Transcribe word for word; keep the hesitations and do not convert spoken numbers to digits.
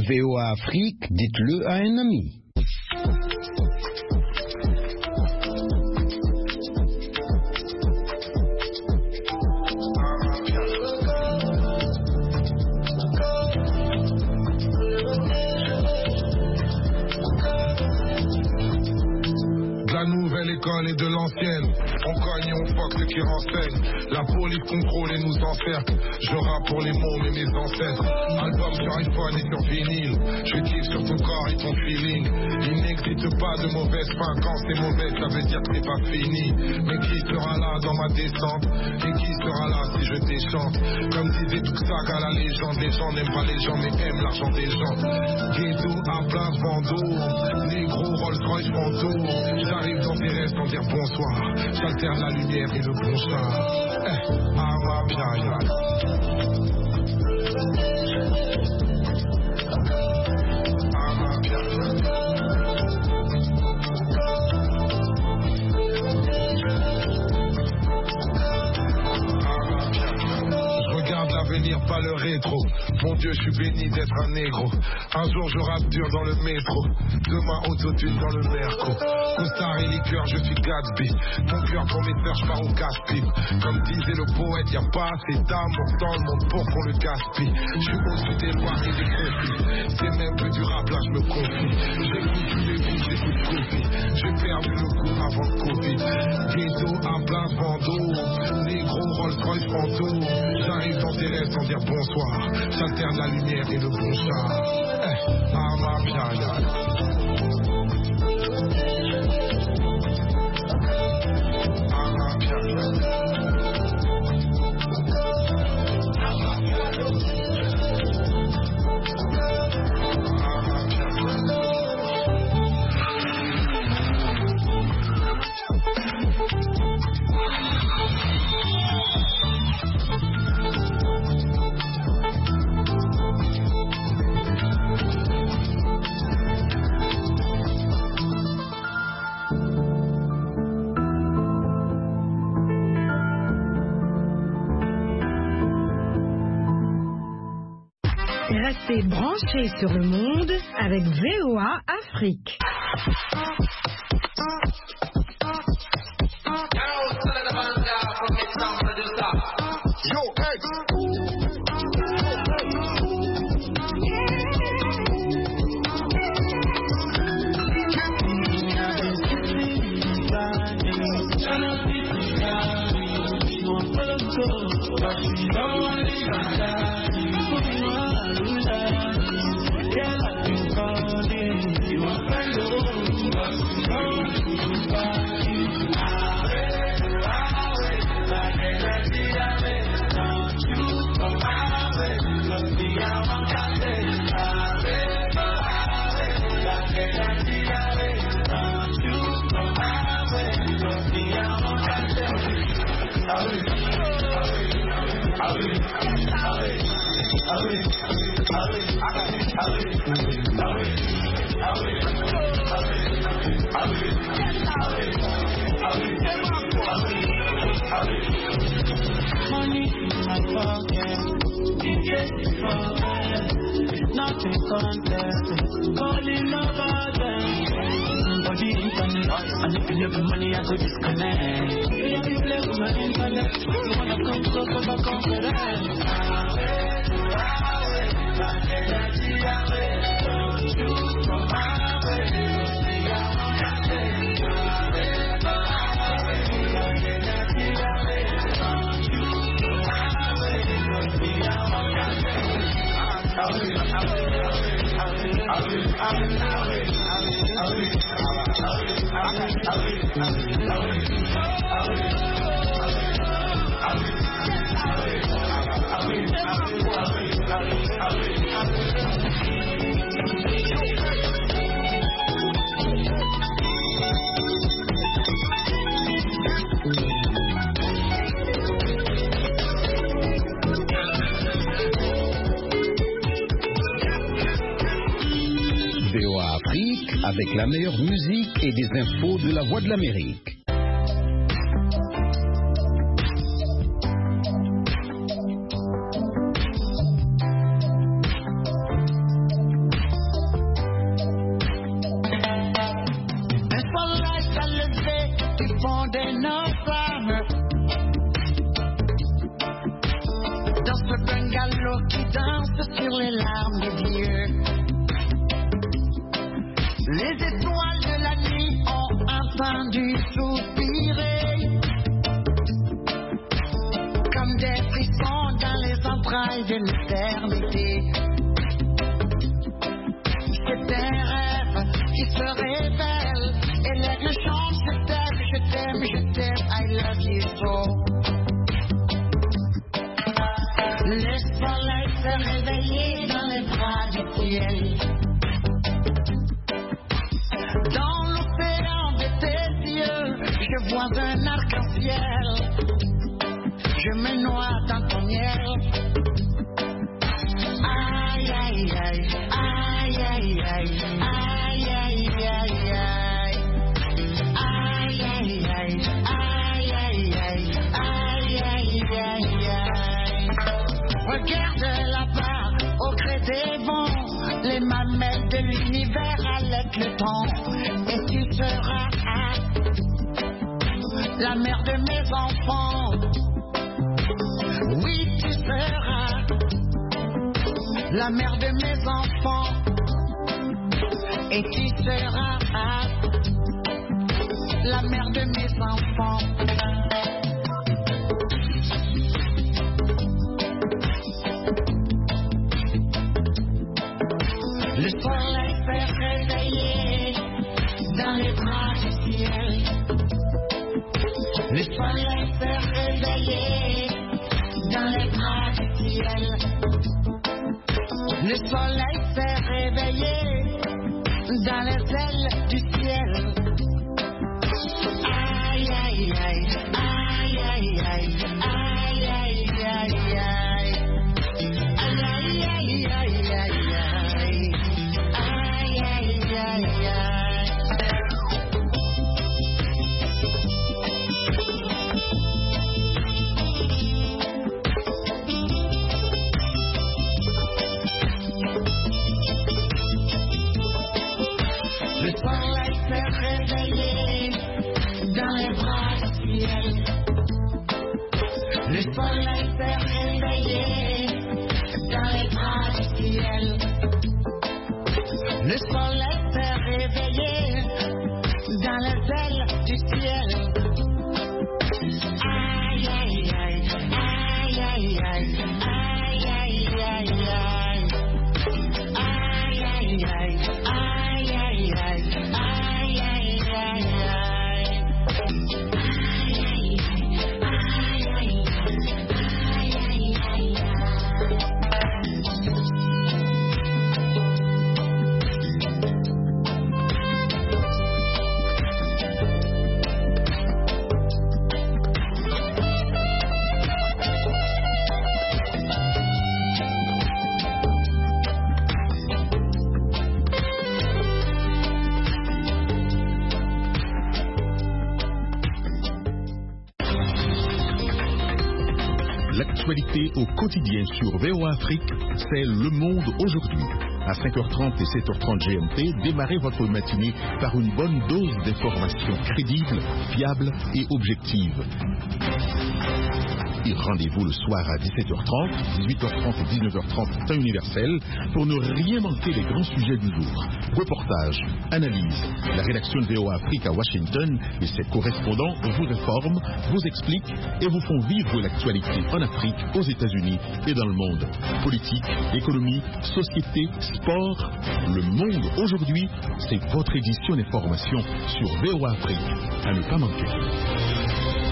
V O A Afrique, dites-le à un ami. Et de l'ancienne, on cogne et on fuck ceux qui renseignent. La police contrôle et nous encercle. Je rappe pour les mots mais mes ancêtres. Album sur iPhone et sur vinyle. Je kiffe sur ton corps et ton feeling. Il n'existe pas de mauvaise fin. Quand c'est mauvais ça veut dire que c'est pas fini. Mais qui sera là dans ma descente? Et qui sera là si je déchante? Comme disait tout ça qu'à la légende. Les gens n'aiment pas les gens mais aiment l'argent des gens. Ghetto à plein de Vendôme. Négro Rolls Royce fantôme. J'arrive dans tes rêves sans dire bonsoir. J'alterne la lumière et le bon char. Eh, ah ma bien, ah ma bien. Je regarde l'avenir, pas le rétro. Mon Dieu, je suis béni d'être un négro. Un jour je rappe dur dans le métro. Demain autotune dans le merco. Costard et liqueur, je suis Gatsby. Mon cœur pour mes sœurs, je pars au casse-pipe. Comme disait le poète, y'a pas assez d'amour dans le monde pour qu'on le gaspille. Je suis au-dessus des lois et des conflits. C'est même plus du rap, là je me confie. J'écoute tous les bouts, j'écoute Kofi. J'ai perdu le coup avant le Covid. Ghetto à plein de Vendôme. Négro Rolls Royce fantôme. J'arrive dans tes rêves sans dire bonsoir. J'alterne la lumière et le bon char. Eh, ah ma piaille. Restez branchés sur le monde avec V O A Afrique. Money in my pocket, it's nothing contest, calling about them. For the internet, and if you have money, I go disconnect. If you play with my internet, you wanna come so come back confidence. Don't you from my way. V O A Afrique avec la meilleure musique et des infos de la Voix de l'Amérique. à l'eau qui danse sur les larmes des vieux. Les étoiles de la nuit ont entendu soupirer comme des frissons dans les entrailles de l'éternité. C'est un rêve qui se révèle et l'aigle chante, je t'aime, je t'aime, je t'aime, I love you so. Le soleil se réveillait dans les bras du ciel. Dans l'océan de tes yeux, je vois un arc-en-ciel. Je me noie dans ton miel. Aïe, aïe, aïe, aïe, aïe, aïe, aïe, aïe, aïe, aïe. Aïe, aïe, aïe, aïe, aïe, aïe, aïe, aïe, aïe, aïe. Regarde là-bas, au gré des vents, les mamelles de l'univers allaitent le temps. Et tu seras la mère de mes enfants. Oui, tu seras la mère de mes enfants. Et tu seras la mère de mes enfants. Le soleil s'est réveillé dans les bras du ciel. Le soleil s'est réveillé dans les bras du ciel. Le soleil s'est réveillé dans les ailes du ciel. Aïe, aïe, aïe, aïe, aïe, aïe, aïe, aïe, aïe, aïe. Aïe, aïe, aïe, aïe, aïe, aïe. Aïe, aïe, aïe, aïe. Le soleil s'est réveillé dans les bras du ciel. Le soleil s'est réveillé dans les bras du ciel. Le soleil s'est réveillé dans les ailes du ciel. Aïe, aïe, aïe, aïe, aïe, aïe, aïe, aïe, aïe, aïe. Aïe, aïe, aïe, aïe, aïe, aïe, aïe, aïe, aïe, aïe. L'actualité au quotidien sur V O A Afrique, c'est Le Monde aujourd'hui. À cinq heures trente et sept heures trente G M T, démarrez votre matinée par une bonne dose d'informations crédibles, fiables et objectives. Et rendez-vous le soir à dix-sept heures trente, dix-huit heures trente et dix-neuf heures trente temps universel pour ne rien manquer des grands sujets du jour. Reportages, analyses. La rédaction de V O A Afrique à Washington et ses correspondants vous informent, vous expliquent et vous font vivre l'actualité en Afrique, aux États-Unis et dans le monde. Politique, économie, société, sport. Le Monde aujourd'hui, c'est votre édition d'information sur V O A Afrique. À ne pas manquer.